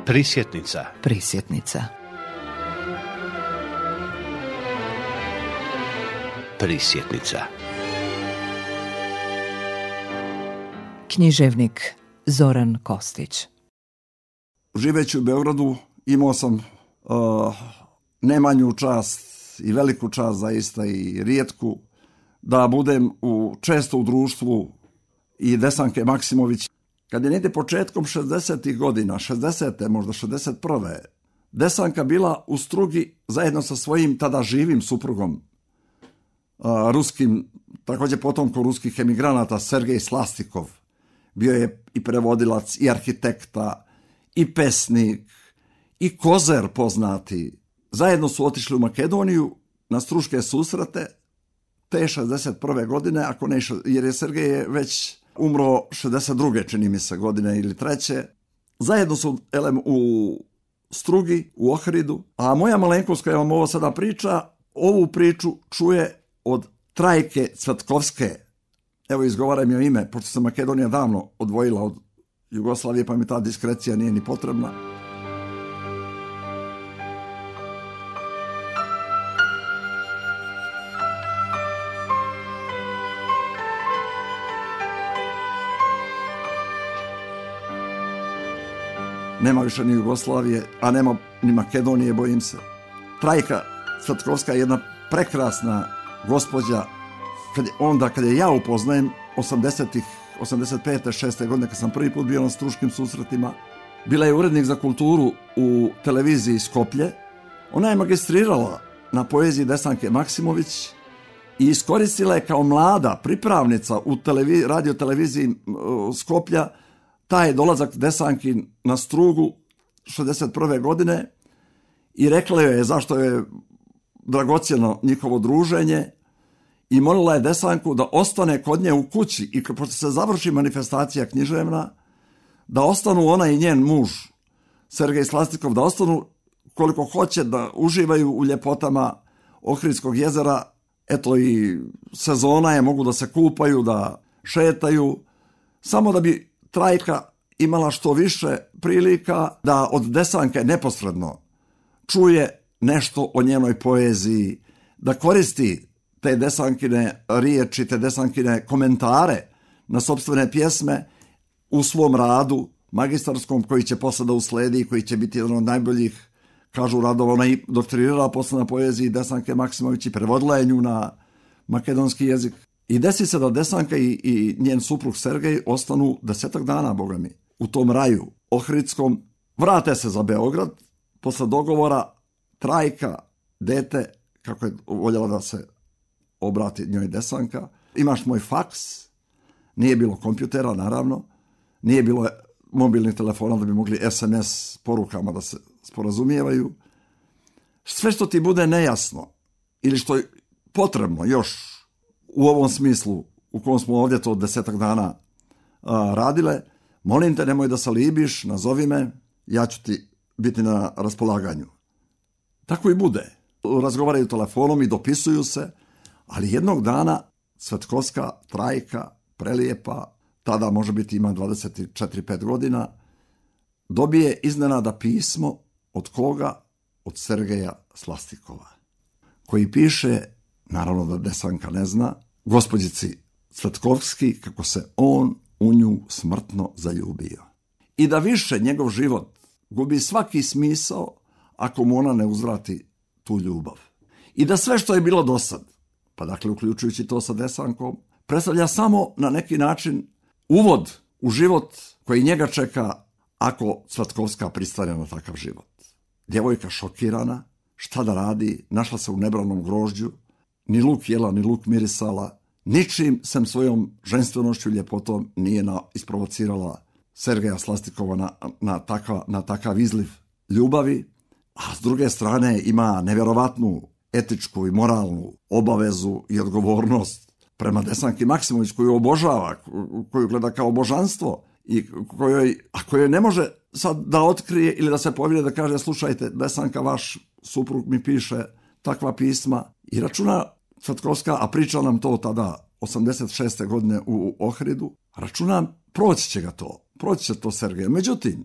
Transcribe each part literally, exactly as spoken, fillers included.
Prisjetnica. Prisjetnica. Prisjetnica. Književnik Zoran Kostić. Živeći u Beogradu imao sam uh, nemanju čast i veliku čast zaista i rijetku da budem u, često u društvu i Desanke Maksimović. Kad je negdje početkom šezdesetih godina, šezdesete možda šezdeset prve Desanka bila u Strugi zajedno sa svojim tada živim suprugom, uh, ruskim, također potomkom ruskih emigranata, Sergej Slastikov. Bio je i prevodilac, i arhitekta, i pesnik, i kozer poznati. Zajedno su otišli u Makedoniju na struške susrete te šezdeset prve godine, ako ne, jer je Sergej je već umro šezdeset druge čini mi se godine ili treće. Zajedno su elem, u Strugi, u Ohridu, a moja malenkost koja vam ovo sada priča, ovu priču čuje od Trajke Cvetkovske. Evo, izgovaram joj ime, pošto se Makedonija davno odvojila od Jugoslavije, pa mi ta diskrecija nije ni potrebna. Nema više ni Jugoslavije, a nema ni Makedonije, bojim se. Trajka Cvetkovska je jedna prekrasna gospođa. Kad je, onda kad je ja upoznajem osamdesetih, osamdeset pete, šeste godine, kad sam prvi put bio na struškim susretima, bila je urednik za kulturu u televiziji Skoplje. Ona je magistrirala na poeziji Desanke Maksimović i iskoristila je kao mlada pripravnica u televi, radio televiziji uh, Skoplja taj dolazak Desanki na Strugu šezdeset prve godine i rekla joj je zašto je dragocjeno njihovo druženje i molila je Desanku da ostane kod nje u kući i pošto se završi manifestacija književna, da ostanu ona i njen muž, Sergej Slastikov, da ostanu koliko hoće, da uživaju u ljepotama Ohridskog jezera. Eto, i sezona je, mogu da se kupaju, da šetaju, samo da bi Trajka imala što više prilika da od Desanke neposredno čuje nešto o njenoj poeziji, da koristi te Desankine riječi, te Desankine komentare na sopstvene pjesme u svom radu magistarskom, koji će posle da usledi i koji će biti jedan od najboljih, kažu radova. Ona i doktrirala posle na poeziji Desanke Maksimović i prevodila je nju na makedonski jezik. I desi se da Desanka i, i njen suprug Sergej ostanu desetak dana, boga mi, u tom raju ohridskom. Vrate se za Beograd, posle dogovora Trajka, dete, kako je voljela da se obrati njoj Desanka, imaš moj faks, nije bilo kompjutera naravno, nije bilo mobilnih telefona da bi mogli es em es porukama da se sporazumijevaju. Sve što ti bude nejasno ili što je potrebno još u ovom smislu u kojem smo ovdje to desetak dana a, radile, molim te, nemoj da se libiš, nazovi me, ja ću ti biti na raspolaganju. Tako i bude. Razgovaraju telefonom i dopisuju se, ali jednog dana Cvetkovska, Trajka, prelijepa, tada može biti ima dvadeset četiri pet godina, dobije iznenada pismo od koga? Od Sergeja Slastikova, koji piše, naravno da Desanka ne zna, gospođici Cvetkovski kako se on u nju smrtno zaljubio. I da više njegov život gubi svaki smisao ako mu ona ne uzvrati tu ljubav. I da sve što je bilo do sad, pa dakle uključujući to sa Desankom, predstavlja samo na neki način uvod u život koji njega čeka ako Cvetkovska pristane na takav život. Djevojka šokirana, šta da radi, našla se u nebranom grožđu, ni luk jela, ni luk mirisala, ničim sem svojom ženstvenošću, ljepotom nije na, isprovocirala Sergeja Slastikova na, na, takav, na takav izliv ljubavi, a s druge strane ima nevjerovatnu etičku i moralnu obavezu i odgovornost prema Desanki Maksimović, koju obožava, koju gleda kao božanstvo i kojoj, a kojoj ne može sad da otkrije ili da se povede da kaže slušajte, Desanka, vaš suprug mi piše takva pisma i računa Cvetkovska, a priča nam to tada osamdeset šeste godine u Ohridu, računam proći će ga to, proći će to Sergeju. Međutim,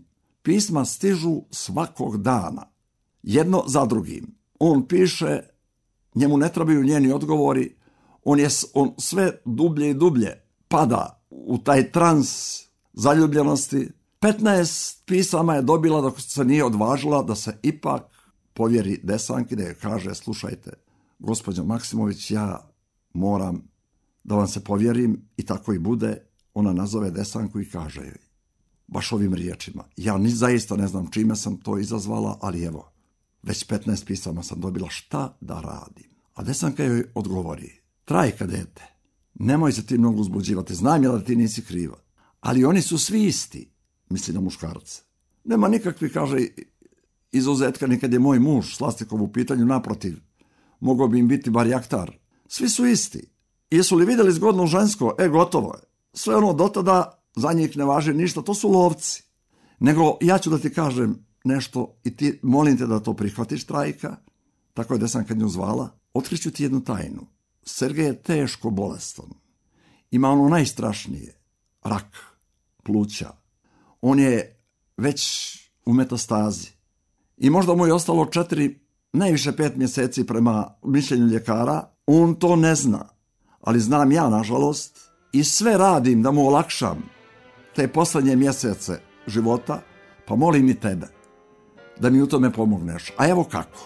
pisma stižu svakog dana, jedno za drugim. On piše, njemu ne trebaju njeni odgovori, on, je, on sve dublje i dublje pada u taj trans zaljubljenosti. petnaest pisama je dobila dok se nije odvažila da se ipak povjeri Desanki, da je kaže, slušajte, gospođo Maksimović, ja moram da vam se povjerim, i tako i bude. Ona nazove Desanku i kaže joj, baš ovim riječima, ja ni zaista ne znam čime sam to izazvala, ali evo, već petnaest pisama sam dobila, šta da radim? A Desanka joj odgovori, Trajka, dete, nemoj se ti mnogo uzbuđivati, znam ja da ti nisi kriva, ali oni su svi isti, misli na muškarce. Nema nikakvi, kaže, izuzetka, nikad je moj muž Slastikov u pitanju, naprotiv, mogao bi im biti bar jaktar. Svi su isti. Jesu li vidjeli zgodno žensko? E, gotovo je. Sve ono do tada za njih ne važi ništa, to su lovci. Nego ja ću da ti kažem nešto i ti molim te da to prihvatiš, Trajka. Tako je Desanka nju zvala. Otkriću ti jednu tajnu. Sergej je teško bolestan. Ima ono najstrašnije, rak pluća. On je već u metastazi. I možda mu je ostalo četiri, najviše pet mjeseci prema mišljenju ljekara. On to ne zna, ali znam ja, nažalost, i sve radim da mu olakšam te posljednje mjesece života, pa molim i tebe da mi u tome pomogneš. A evo kako.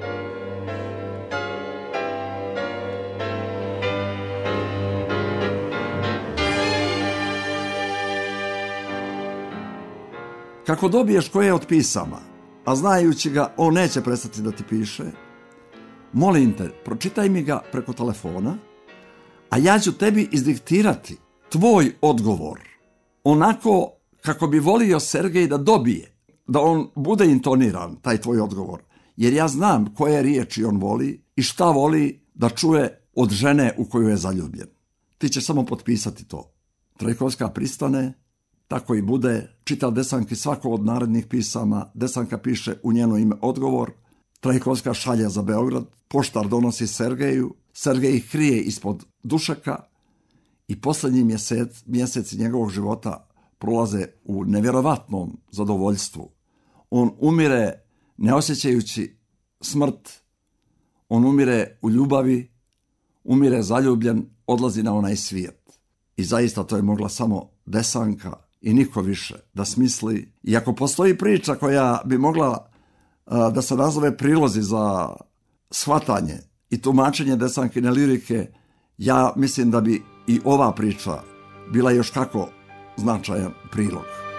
Kako dobiješ koje od pisama, a znajući ga, on neće prestati da ti piše, molim te, pročitaj mi ga preko telefona, a ja ću tebi izdiktirati tvoj odgovor, onako kako bi volio Sergej da dobije, da on bude intoniran, taj tvoj odgovor, jer ja znam koje riječi on voli i šta voli da čuje od žene u koju je zaljubljen. Ti ćeš samo potpisati to. Trajkovska pristane, tako i bude, čita Desanki svako od narednih pisama, Desanka piše u njeno ime odgovor, Trajkovska šalje za Beograd, poštar donosi Sergeju, Sergej ih krije ispod dušeka i posljednji mjesec, mjeseci njegovog života prolaze u nevjerovatnom zadovoljstvu. On umire ne osjećajući smrt, on umire u ljubavi, umire zaljubljen, odlazi na onaj svijet. I zaista to je mogla samo Desanka i niko više da smisli. I ako postoji priča koja bi mogla uh, da se nazove prilozi za shvatanje i tumačenje Desankine lirike, ja mislim da bi i ova priča bila još kako značajan prilog.